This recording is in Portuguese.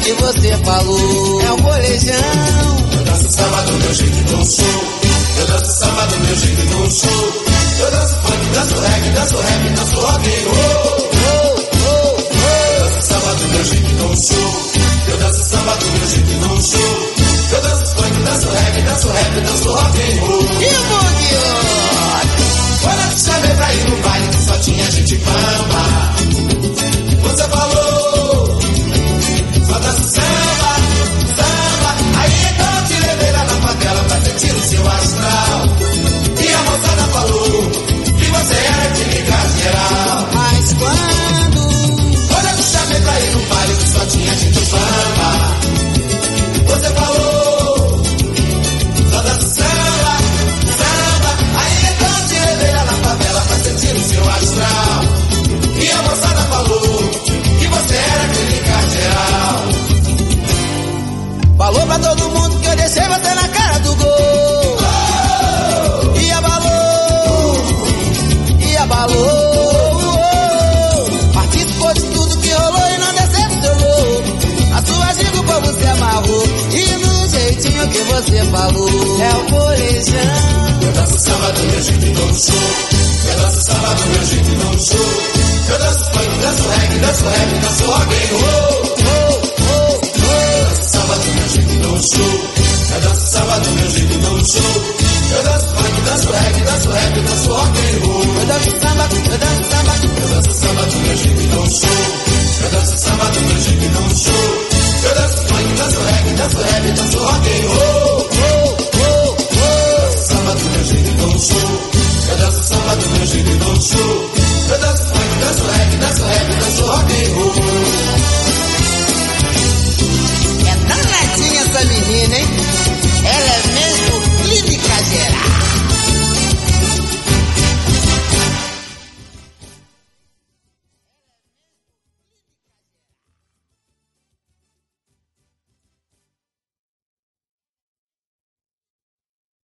que você falou. É o molejão. Eu danço samba do meu jeito no show. Eu danço samba do meu jeito no show. Eu danço funk, danço reggae, danço rap, danço rock and roll. Eu danço samba do meu jeito no show. Eu danço samba do meu jeito no show. Eu danço funk, danço reggae, danço rap, danço rock and roll. E o Mundial? Quando eu te chamei pra ir no baile que só tinha gente bamba, você falou, só danço samba, samba. Aí então eu te levei lá na favela pra sentir o seu astral. E a moçada falou que você era de ligar geral. Mas quando eu te chamei pra ir no baile que só tinha gente bamba, você falou, só danço samba, samba. Aí então eu te levei lá na favela pra sentir o seu astral. E a moçada falou que você era clínica geral. falou pra todo mundo que eu deixei você na cara do gol. E abalou, e abalou. Participou de tudo que rolou e não decepcionou. A sua giga o povo se amarrou. E no jeitinho que você falou. É o molejão. Eu danço samba do meu jeito no show. Eu danço samba do meu jeito no show. Eu danço funk, danço reggae, danço rap, danço rock and roll. Eu danço samba do meu jeito no show. Eu danço samba do meu jeito no show.